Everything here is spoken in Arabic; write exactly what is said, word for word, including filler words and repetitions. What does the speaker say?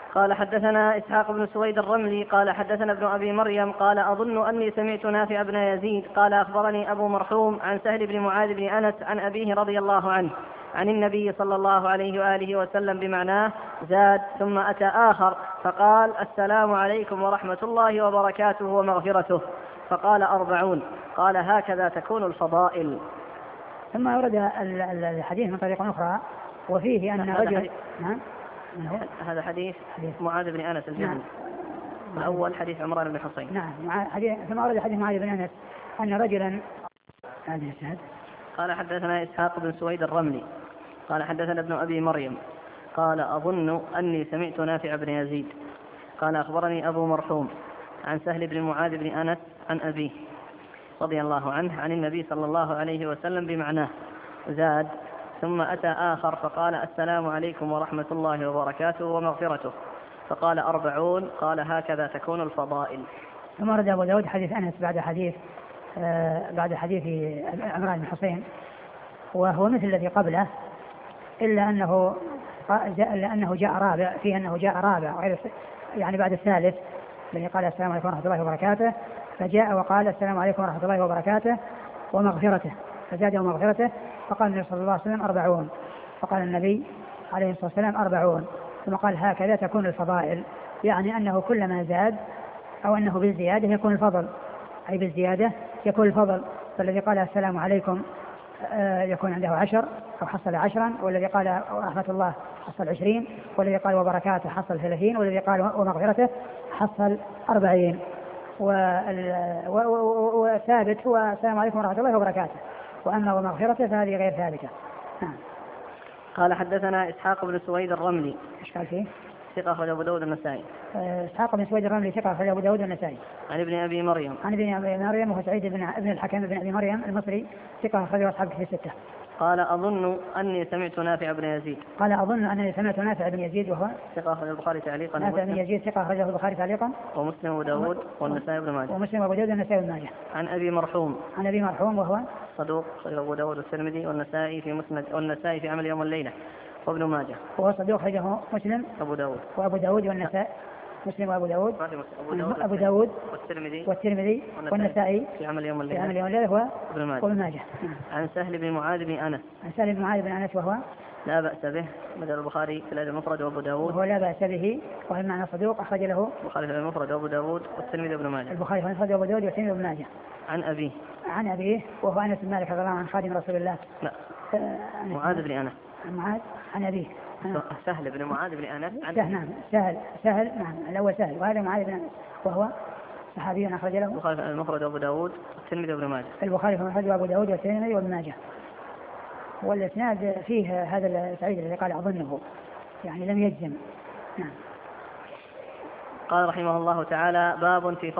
قال حدثنا إسحاق بن سويد الرملي قال حدثنا ابن أبي مريم قال أظن أني سمعت نافع بن يزيد قال أخبرني أبو مرحوم عن سهل بن معاذ بن أنس عن أبيه رضي الله عنه عن النبي صلى الله عليه وآله وسلم بمعناه، زاد ثم أتى آخر فقال السلام عليكم ورحمة الله وبركاته ومغفرته، فقال أربعون. قال هكذا تكون الفضائل. ثم أورد الحديث من طريق أخرى وفيه أن رجل نعم هذا حديث, حديث معاذ بن أنس الجهني. نعم. الأول حديث عمران بن حصين. نعم. ثم أورد حديث معاذ بن أنس أن رجلا قال حدثنا إسحاق بن سويد الرملي قال حدثنا ابن أبي مريم قال أظن أني سمعت نافع بن يزيد قال أخبرني أبو مرحوم عن سهل بن معاذ بن أنس عن أبيه رضي الله عنه عن النبي صلى الله عليه وسلم بمعناه، زاد ثم أتى آخر فقال السلام عليكم ورحمة الله وبركاته ومغفرته، فقال أربعون. قال هكذا تكون الفضائل. ثم ورد أبو داود حديث أنس بعد حديث آه بعد حديث عمران بن حصين، وهو مثل الذي قبله إلا أنه جاء, إلا أنه جاء رابع فيه أنه جاء رابع يعني بعد الثالث الذي قال السلام عليكم ورحمة الله وبركاته، فجاء وقال السلام عليكم ورحمة الله وبركاته ومغفرته، فزاد ومغفرته، فقال النبي صلى الله عليه وسلم أربعون. فقال النبي عليه الصلاة والسلام أربعون، ثم قال هكذا تكون الفضائل، يعني أنه كلما زاد أو أنه بالزيادة يكون الفضل، أي بالزيادة يكون الفضل. فالذي قال السلام عليكم يكون عنده عشر أو حصل عشرا، والذي قال رحمة الله حصل عشرين، والذي قال وبركاته حصل ثلاثين، والذي قال ومغفرته حصل أربعين. وثابت هو السلام عليكم ورحمة الله وبركاته، وأما ومغفرته فهذه غير ثابتة. قال حدثنا إسحاق بن سويد الرملي. إيش قال فيه؟ ثقة أخرجه أبو داود النسائي. إسحاق بن سويد الرملي ثقة أخرجه أبو داود النسائي. عن ابن أبي مريم. عن ابن أبي مريم وهو سعيد بن ابن الحكم بن أبي مريم المصري ثقة أخرجه أصحاب الكتب الستة. قال أظن أني سمعت نافع بن يزيد. قال أظن أني سمعت نافع بن يزيد وهو ثقة أخرجه البخاري تعليقا. نافع بن يزيد ثقة أخرجه البخاري تعليقا. ومسلم وأبو داود والنسائي بن ماجه. ومسلم وأبو داود والنسائي بن ماجه. عن أبي مرحوم. عن أبي مرحوم وهو صدوق أخرجه أبو داود والترمذي والنسائي في مسند والنسائي في عمل يوم الليلة وابن ماجه. وهو صدوق أخرجه مسلم أبو داود وأبو داود والنسائي. مسلم وأبو داود أبو داود, أبو داود والترمذي والترمذي والنسائي في عمل يوم الليلة, في عمل يوم الليلة هو ابن ماجه. وابن ماجه. عن سهل بن معاذ بن أنس. عن سهل بن معاذ بن أنس وهو لا بأس به بدل البخاري في الأدب المفرد وأبو داود. وهو لا بأس به وهو معنى صدوق أخرج له البخاري في المفرد وأبو داود والترمذي وابن ماجه. البخاري في المفرد وأبو داود والترمذي وابن ماجه. عن أبيه. عن أبيه وهو أنس بن مالك رضي الله عنه خادم رسول الله. لا آه معاذ بن أنس. معاذ عن أبيه. سهل بن معاذ بن أنس. سهل نعم سهل سهل نعم الأول سهل وهذا معاذ بن أنس وهو صحابي أخرج له البخاري في المفرد وأبو داود والترمذي وابن ماجه. البخاري في المفرد وأبو داود والترمذي وابن ماجه. والإسناد فيه هذا السعيد الذي قال أظنه يعني لم يجزم. نعم. قال رحمه الله تعالى باب في